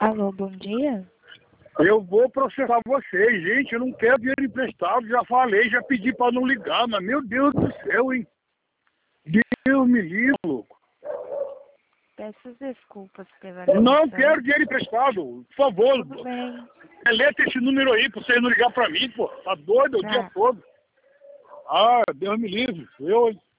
Alô, bom dia. Eu vou processar vocês, gente. Eu não quero dinheiro emprestado. Já falei, já pedi para não ligar, mas meu Deus do céu, hein? Deus me livre, louco. Peço desculpas pela Não ligação. quero dinheiro emprestado. Por favor. Tudo bem. Deleta esse número aí pra vocês não ligar pra mim, pô. Tá doido o Tá. dia todo. Ah, Deus me livre. Eu, hein?